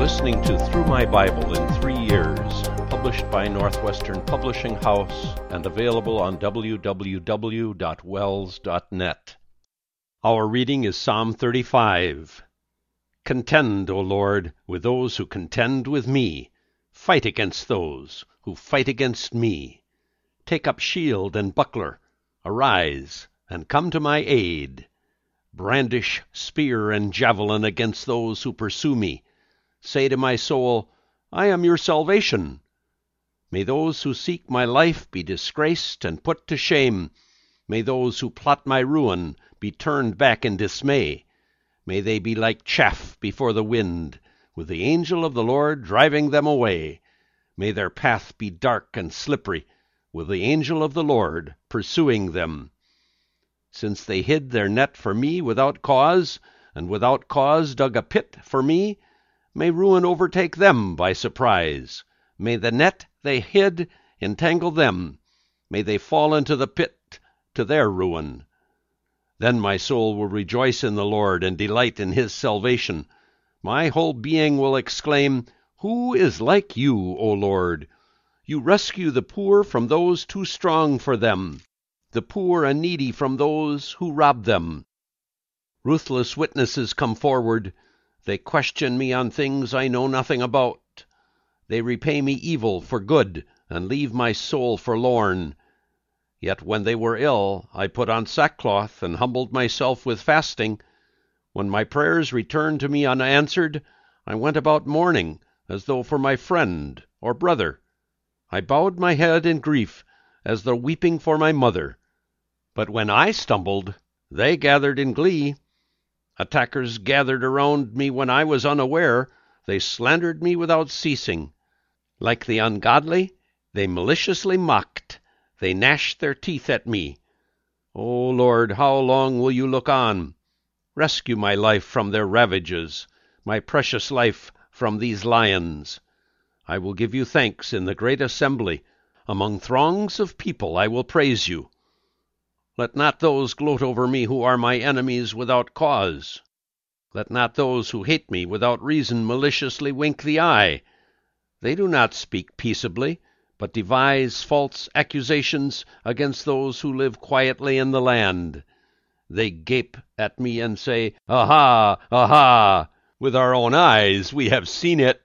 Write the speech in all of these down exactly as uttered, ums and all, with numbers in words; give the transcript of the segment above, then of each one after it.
listening to Through My Bible in Three Years, published by Northwestern Publishing House and available on w w w dot wells dot net. Our reading is Psalm thirty-five. Contend, O Lord, with those who contend with me. Fight against those who fight against me. Take up shield and buckler. Arise, and come to my aid. Brandish spear and javelin against those who pursue me. Say to my soul, I am your salvation. May those who seek my life be disgraced and put to shame. May those who plot my ruin be turned back in dismay. May they be like chaff before the wind, with the angel of the Lord driving them away. May their path be dark and slippery, with the angel of the Lord pursuing them. Since they hid their net for me without cause, and without cause dug a pit for me, may ruin overtake them by surprise. May the net they hid entangle them. May they fall into the pit to their ruin. Then my soul will rejoice in the Lord and delight in his salvation. My whole being will exclaim, Who is like you, O Lord? You rescue the poor from those too strong for them, the poor and needy from those who rob them. Ruthless witnesses come forward. They question me on things I know nothing about. They repay me evil for good and leave my soul forlorn. Yet when they were ill, I put on sackcloth and humbled myself with fasting. When my prayers returned to me unanswered, I went about mourning as though for my friend or brother. I bowed my head in grief as though weeping for my mother. But when I stumbled, they gathered in glee. Attackers gathered around me when I was unaware. They slandered me without ceasing. Like the ungodly, they maliciously mocked. They gnashed their teeth at me. O Lord, how long will you look on? Rescue my life from their ravages, my precious life from these lions. I will give you thanks in the great assembly. Among throngs of people I will praise you. Let not those gloat over me who are my enemies without cause. Let not those who hate me without reason maliciously wink the eye. They do not speak peaceably, but devise false accusations against those who live quietly in the land. They gape at me and say, Aha! Aha! With our own eyes we have seen it.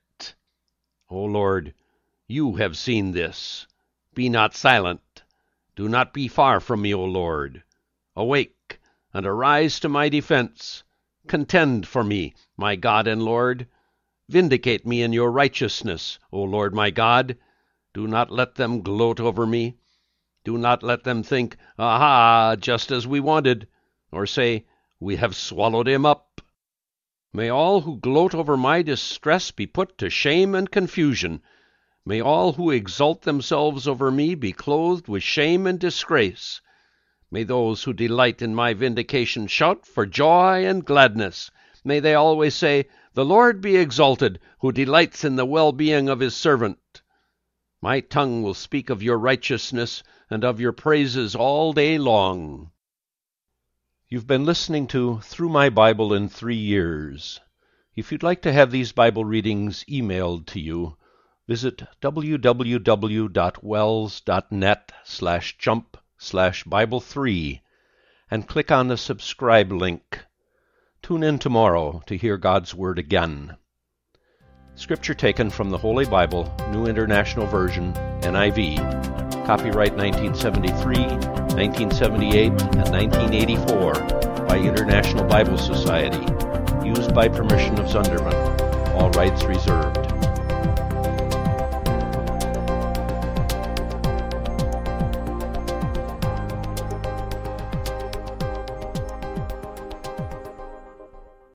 O Lord, you have seen this. Be not silent. Do not be far from me, O Lord. Awake, and arise to my defense. Contend for me, my God and Lord. Vindicate me in your righteousness, O Lord my God. Do not let them gloat over me. Do not let them think, Aha, just as we wanted, or say, We have swallowed him up. May all who gloat over my distress be put to shame and confusion. May all who exalt themselves over me be clothed with shame and disgrace. May those who delight in my vindication shout for joy and gladness. May they always say, The Lord be exalted, who delights in the well-being of his servant. My tongue will speak of your righteousness and of your praises all day long. You've been listening to Through My Bible in Three Years. If you'd like to have these Bible readings emailed to you, visit w w w dot wells dot net slash jump slash Bible three and click on the subscribe link. Tune in tomorrow to hear God's Word again. Scripture taken from the Holy Bible, New International Version, N I V, copyright nineteen seventy-three, nineteen seventy-eight, and nineteen eighty-four by International Bible Society, used by permission of Zunderman. All rights reserved.